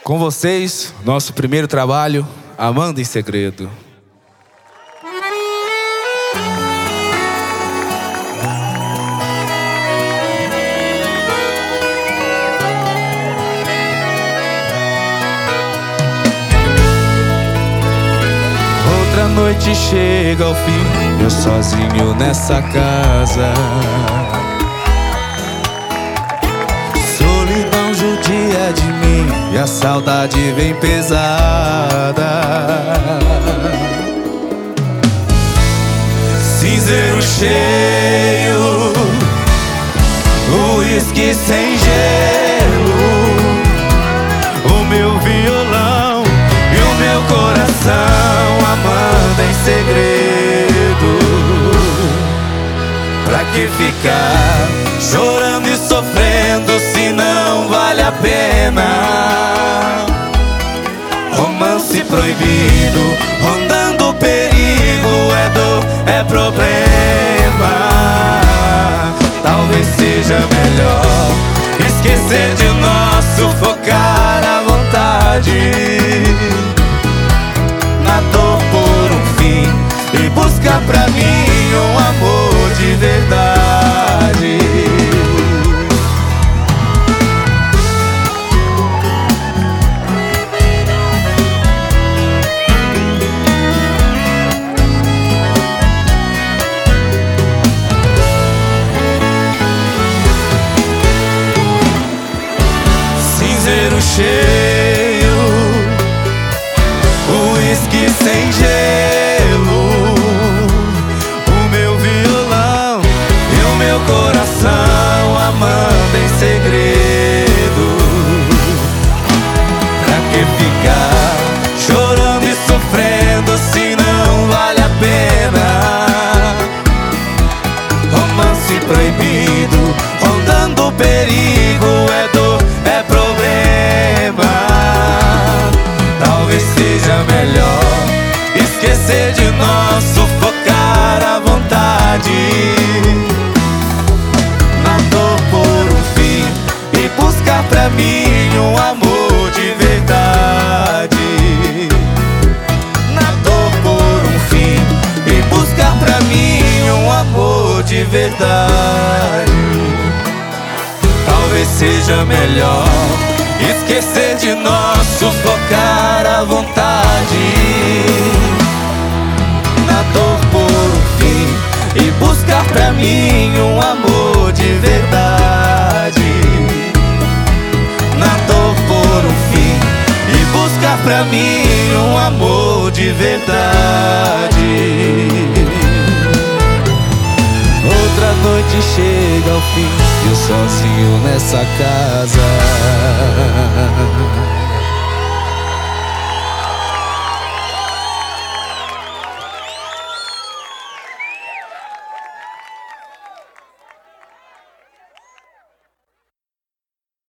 Com vocês, nosso primeiro trabalho, Amando em Segredo. Outra noite chega ao fim, eu sozinho nessa casa. Solidão judia de mim e a saudade vem pesada. Cinzeiro cheio, uísque sem gelo, o meu violão e o meu coração amando em segredo. Pra que ficar chorando e sofrendo se não vale a pena? Romance proibido, rondando perigo, é dor, é problema. Talvez seja melhor esquecer de nós, sufocar a vontade na dor por um fim e buscar pra mim um amor de verdade. Cinzeiro cheio, uísque sem gelo, o meu violão e o meu coração amando em segredo. Pra que ficar chorando e sofrendo se não vale a pena? Romance proibido, rondando perigo, é dor, é problema. Talvez seja melhor esquecer de nós, sufocar a vontade na dor por um fim e buscar pra mim um amor de verdade. Na dor por um fim e buscar pra mim um amor de verdade. Talvez seja melhor esquecer de nós, sufocar a vontade na dor por um fim e buscar pra mim um amor de verdade. Na dor por um fim e buscar pra mim um amor de verdade. Outra noite chega ao fim, eu sozinho nessa casa.